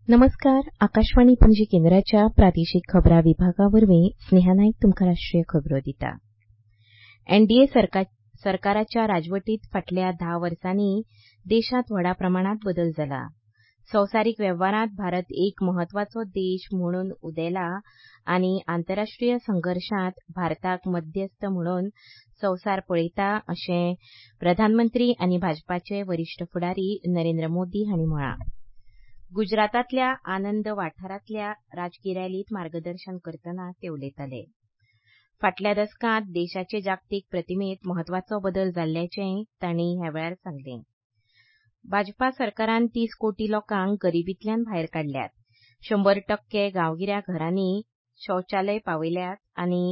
नमस्कार. आकाशवाणी पणजी केंद्राच्या प्रादेशीक खबरां विभागावरवीं स्नेहा नाईक तुमकां राष्ट्रीय खबरो दिता. एनडीए सरकाराच्या राजवटींत फाटल्या 10 वर्सांनी देशांत व्हड प्रमाणांत बदल जाला. संवसारीक वेव्हारांत भारत एक म्हत्वाचो देश म्हणून उदेला आनी आंतरराष्ट्रीय संघर्शांत भारताक मध्यस्थ म्हणून संवसार पळयता अशें प्रधानमंत्री आनी भाजपाचे वरिष्ठ फुडारी नरेंद्र मोदी हांणी म्हळां. गुजरातांतल्या आनंद वाठारांतल्या राजकी रॅलींत मार्गदर्शन करतना ते उलयताले. फाटल्या दसकांत देशाचे जागतीक प्रतिमेंत म्हत्वाचो बदल जाल्ल्याचेंय तांणी ह्या वेळार सांगलें. भाजपा सरकारान 30 कोटी लोकांक गरिबींतल्यान भायर काडल्यात. 100% गांवगिऱ्या घरांनी शौचालय पावयल्यात आनी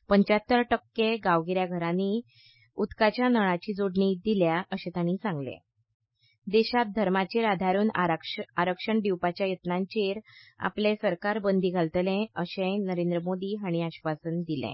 75% गांवगिऱ्या घरांनी उदकाच्या नळाची जोडणी दिल्या अशें तांणी सांगलें. देशांत धर्माचेर आदारून आरक्षण दिवपाच्या यत्नांचेर आपले सरकार बंदी घालतले अशेंय नरेंद्र मोदी हांणी आश्वासन दिलें.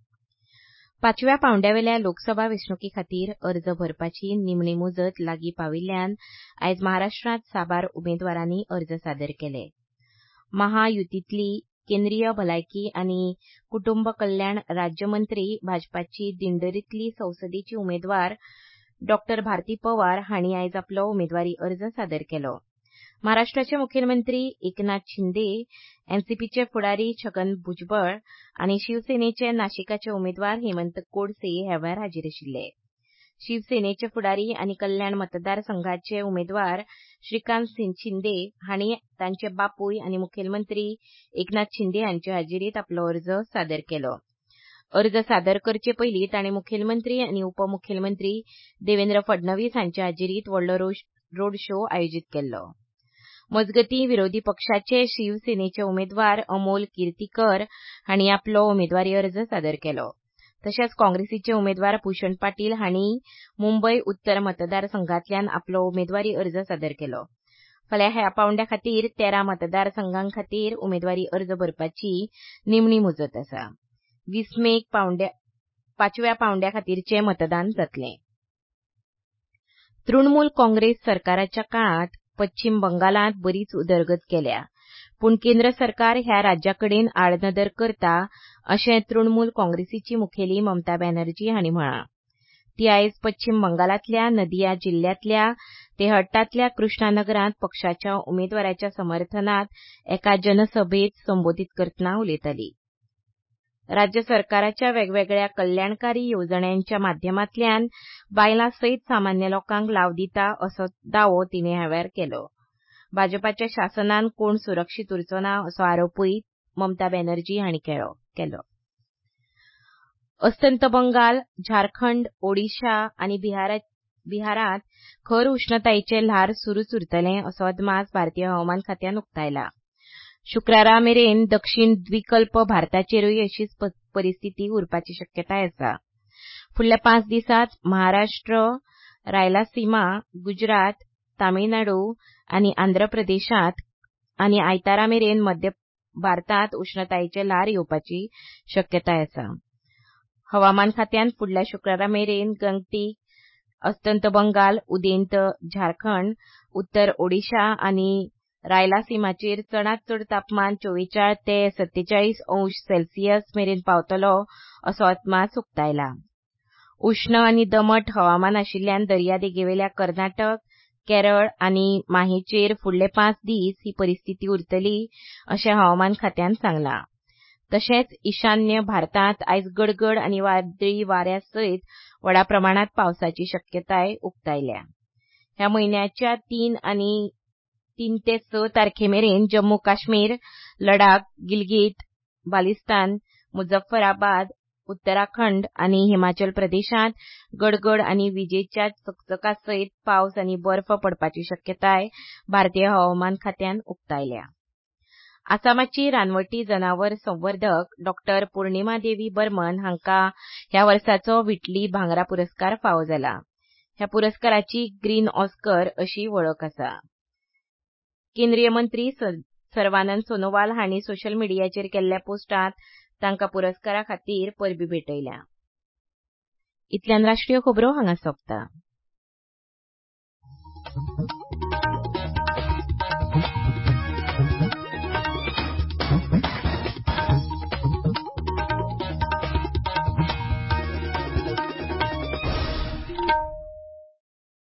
5व्या पांवड्यावेल्या लोकसभा वेंचणुके खातीर अर्ज भरपाची निमणी मुजत लागीं पाविल्ल्यान आयज महाराष्ट्रांत साबार उमेदवारांनी अर्ज सादर केले. महायुतींतली केंद्रीय भलायकी आनी कुटुंब कल्याण राज्यमंत्री भाजपाची दिंडरींतली संसदेची उमेदवार डॉ. भारती पवार हांणी आयज आपलो उमेदवारी अर्ज सादर केलो. महाराष्ट्राचे मुखेलमंत्री एकनाथ शिंदे, एनसीपीचे फुडारी छगन भुजबळ आनी शिवसेनेचे नाशिकाचे उमेदवार हेमंत गोडसे ह्या वेळार हाजीर आशिल्ले. शिवसेनेचे फुडारी आनी कल्याण मतदारसंघाचे उमेदवार श्रीकांत शिंदे हांणी तांचे बापूय आनी मुखेलमंत्री एकनाथ शिंदे हांचे हाजेरींत आपलो अर्ज सादर केलो. अर्ज सादर करचे पयलीं तांणी मुखेलमंत्री आनी उपमुखेलमंत्री देवेंद्र फडणवीस हांचे हाजेरींत व्हडलो रोड शो आयोजीत केल्लो. मजगतीं विरोधी पक्षाचे शिवसेनेचे उमेदवार अमोल किर्तीकर हांणी आपलो उमेदवारी अर्ज सादर केलो. तशेंच काँग्रेसीचे उमेदवार भूषण पाटील हांणी मुंबय उत्तर मतदारसंघांतल्यान आपलो उमेदवारी अर्ज सादर केलो. फाल्यां ह्या पांवड्या खातीर 13 मतदारसंघां खातीर उमेदवारी अर्ज भरपाची निमणी मुजत आसा. 20 मेक 5व्या पांवड्या खातीरचें मतदान जातलें. तृणमूल काँग्रेस सरकाराच्या काळांत पश्चीम बंगालांत बरीच उदरगत केल्या, पूण केंद्र सरकार ह्या राज्याकडेन आडनदर करता अशें तृणमूल काँग्रेसीची मुखेली ममता बॅनर्जी हांणी म्हळां. ती आयज पश्चीम बंगालांतल्या नदिया जिल्ल्यांतल्या तेहट्टांतल्या कृष्णानगरांत पक्षाच्या उमेदवाराच्या समर्थनांत एका जनसभेत संबोधीत करतना उलयताली. राज्य सरकाराच्या वेगवेगळ्या कल्याणकारी येवजण्यांच्या माध्यमांतल्यान बायलां सयत सामान्य लोकांक लाव दिता असो दावो तिणें ह्या वेळार केलो. भाजपाच्या शासनान कोण सुरक्षीत उरचो ना असो आरोपूय ममता बॅनर्जी हांणी केलो. अस्तंत बंगाल, झारखंड, ओडिशा आनी बिहारांत खर उश्णतायेचें ल्हार सुरूच उरतलें असो अदमास भारतीय हवामान खात्यान उक्तायला. शुक्रारा मेरेन दक्षिण द्विकल्प भारताचेरूय अशीच परिस्थिती उरपाची शक्यताय आसा. फुडल्या 5 दिसांत महाराष्ट्र, रायलसीमा, गुजरात, तामिळनाडू आनी आंध्र प्रदेशांत आनी आयतारा मेरेन मध्य भारतांत उश्णतायेचें ल्हार येवपाची शक्यताय आसा. हवामान खात्यान फुडल्या शुक्रारा मेरेन गंगटीक, अस्तंत बंगाल, उदेंत झारखंड, उत्तर ओडिशा आनी रायलसीमाचेर चडांत चड तापमान 44 ते 47 अंश सेल्सियस मेरेन पावतलो असो अदमास उक्तायला. उश्ण आनी दमट हवामान आशिल्ल्यान दर्यादेगेवेल्या कर्नाटक, केरळ आनी माहेचेर फुडले 5 दीस ही परिस्थिती उरतली अशें हवामान खात्यान सांगलां. तशेंच ईशान्य भारतांत आयज गडगड आनी वादळी वाऱ्या सयत व्हड प्रमाणांत पावसाची शक्यताय उक्तायल्या. ह्या म्हयन्याच्या 3 ते 6 तारखेमेरेन जम्मू काश्मीर, लडाख, गिलगीत, बाल्टिस्तान, मुझफ्फराबाद, उत्तराखंड आनी हिमाचल प्रदेशांत गडगड आनी विजेच्या चकचका सयत पावस आनी बर्फ पडपाची शक्यताय भारतीय हवामान खात्यान उक्तायल्या. आसामाची रानवटी जनावर संवर्धक डॉ. पूर्णिमा देवी बर्मन हांका ह्या वर्साचो व्हिटली भांगरा पुरस्कार फावो जाला. ह्या पुरस्काराची ग्रीन ऑस्कर अशी वळख आसा. केंद्रीय मंत्री सर्वानंद सोनोवाल हांणी सोशल मिडियाचेर केल्ल्या पोस्टांत तांकां पुरस्कारा खातीर परबीं भेटयल्या. इतल्यान राष्ट्रीय खबरो हांगा सोंपता.